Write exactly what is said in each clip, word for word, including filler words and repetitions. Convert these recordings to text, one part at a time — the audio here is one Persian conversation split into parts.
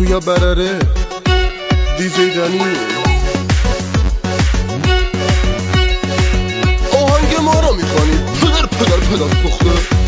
پویا برره دیجی دنی آهنگ ما رو میخوانید پدر پدر پدر سخته.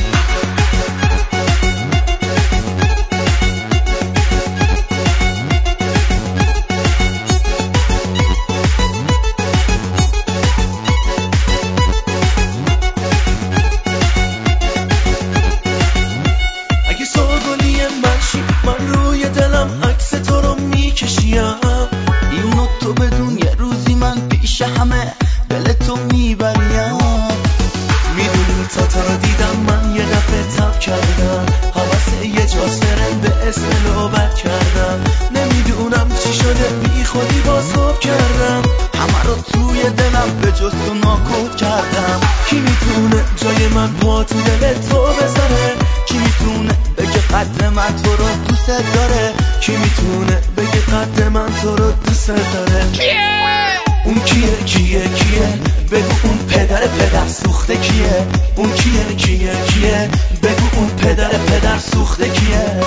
من روی دلم عکس تو رو میکشیم، اینو تو بدون یه روزی من پیش همه دل تو میبریم. میدونی تا تو رو دیدم من یه دفعه تب کردم، حوث یه جاز فرن به اسم لوبت کردم. نمیدونم چی شده بی خودی باز خواب کردم، همه رو توی دلم به جز تو ناکود کردم. کی میتونه جای من پا تو دل تو بذاره؟ کی میتونه بگه قد من تو رو دوست داره؟ کی میتونه بگه قد من تو رو دوست داره؟ کیه؟ اون کیه کیه کیه؟ بگو اون پدر پدر سوخته کیه؟ اون کیه کیه کیه؟ بگو اون پدر پدر سوخته کیه؟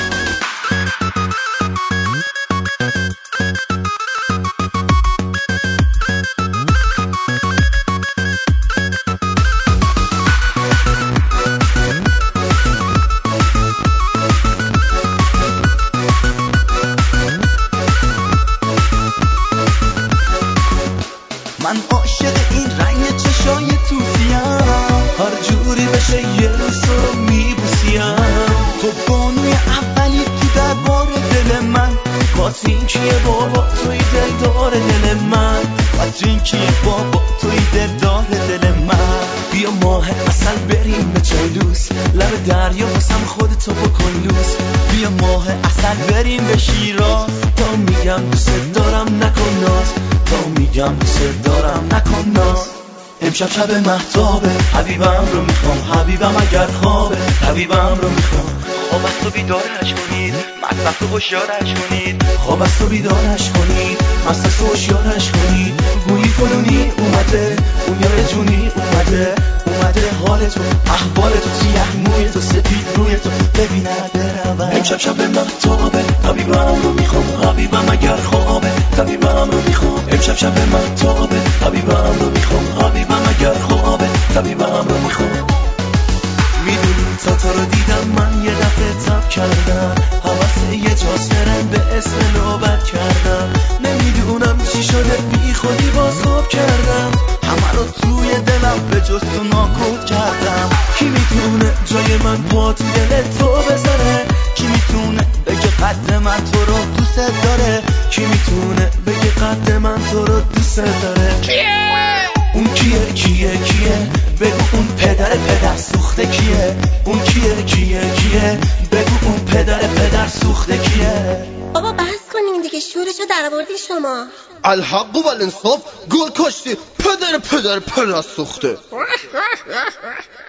من عاشق این رنگ چشای توفیم، هر جوری بشه یه روز رو میبوسیم. تو بانوی اولی تو دربار دل من، قاطین کیه بابا توی دل دار دل من؟ قاطین کیه بابا توی دل دار دل من؟ بیا ماه اصل بریم به چایلوس، لب دریا واسم خودتو بکن لوس. بیا ماه اصل بریم به شیراز، تا میگم دوست دارم نکن ناز، تا میگم دوست دارم نکن ناز. امشب شب مهتابه، حبیبم رو میخوام، حبیبم اگر خوابه، حبیبم رو میخوام. خواب از تو بیدارش کنید، مست از تو هوشیارش کنید. خواب از تو بیدارش کنید، مست از تو هوشیارش کنید. گویی فلونی اومده، اون یار جونی اومده، اومده حال تو، احوال تو، سیاه موی تو، سپید روی تو ببیند برود. امشب شب مهتابه، حبیبم رو میخوام، حبیبم اگر خوابه، حبیبم رو میخوام. امشب شب مهتابه، حبیبم رو میخوام، حبیبم اگر خوابه، حبیبم رو میخوام. میدونی تا تو رو دیدم من یه دفعه تب کردم، حوث یه جاز فرن به اسم لوبت کردم. نمیدونم چی شده بی خودی باز خواب کردم، همه رو توی دلم به جز تو ناکود کردم. کی میتونه جای من پا تو دل تو بذاره؟ کی میتونه بگه قد من تو رو دوست داره؟ کی میتونه بگه قد من تو رو دوست داره؟ کیه؟ اون کیه کیه کیه؟ بگو اون پدر پدر سوخته کیه؟ اون کیه کیه کیه؟ بگو اون پدر پدر سوخته کیه؟ بابا بحث کنین دیگه، شورشو در آوردی شما. الحق و الانصاف گل کاشتی پدر پدر پدر سوخته.